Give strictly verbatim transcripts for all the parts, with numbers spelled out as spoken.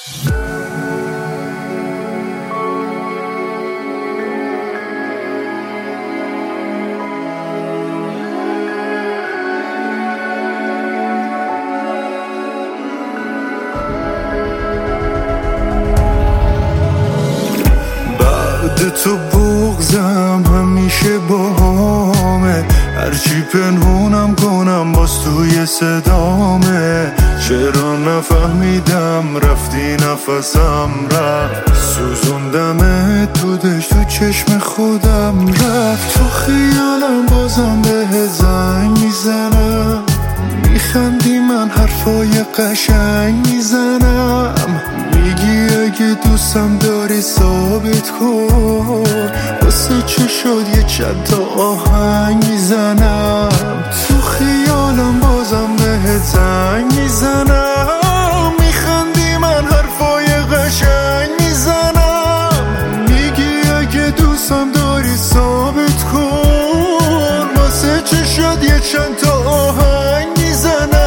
تو بغضم همیشه باهامه، هرچی پنهونم کنم باز توی صدامه. چرا نفهمیدم رفتی نفسم رفت، سوزوندم تو دشت تو چشم خودم رفت. تو خیالم بازم به زنگ میزنم، میخندی من حرفای قشنگ میزنم. میگی اگه دوستم داری ثابت کن، واسه چه شد یه چند تا آهنگ میزنم. تو خیالم بازم به زنگ میزنم، میخندی من حرفای قشنگ میزنم. میگی اگه دوستم داری ثابت کن، واسه چه شد یه چند تا آهنگ میزنم.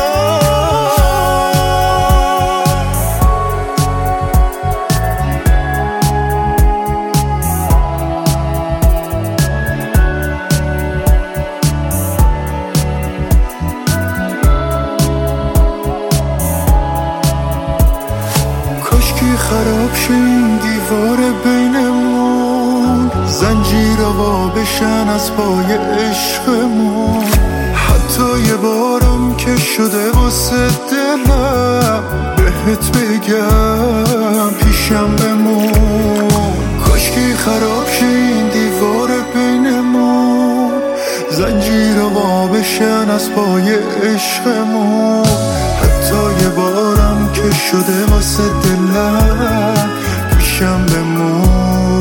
خراب شه این دیوار بینمون، زنجیرها بشن از پای عشقمون. حتی یه بارم که شده واسه دلم، بهت بگم پیشم بمون. کاشکی خراب شه این دیوار بینمون، زنجیرها بشن از پای عشقمون. حتی یه بارم که شده واسه دلم، پیشم بمون.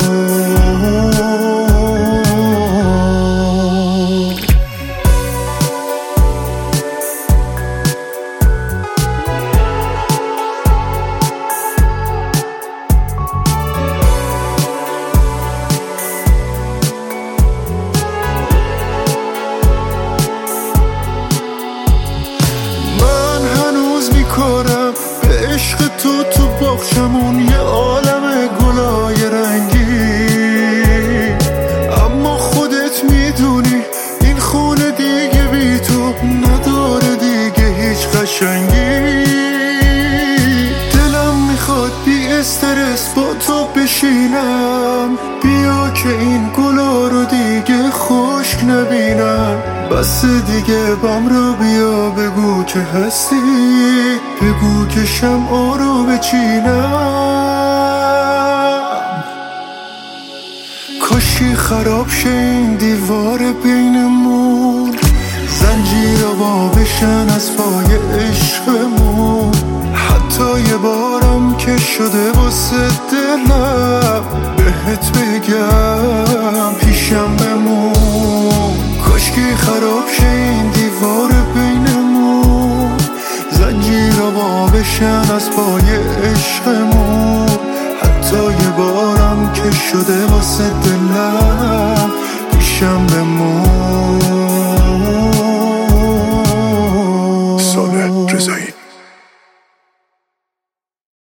به عشق تو تو باغچمون یه عالم گلای رنگی، اما خودت میدونی این خونه دیگه بی تو نداره دیگه هیچ قشنگی. دلم میخواد بی استرس با تو بشینم، بیا که این گلا رو دیگه خشک نبینم. بس دیگه بام رو بیا بگو که هستی، بگو که شمعا رو بچینم. کاشی خراب شه این دیوار بینمون، زنجیرها بشن از پای عشقمون. حتی یه بارم که شده واسه دلم، بهت بگم پیشم بمون. کاشکی خراب شه این دیوار بینمون، زنجیرها بشن از پای عشقمون. حتی یه بارم که شده واسه دلم، پیشم بمون.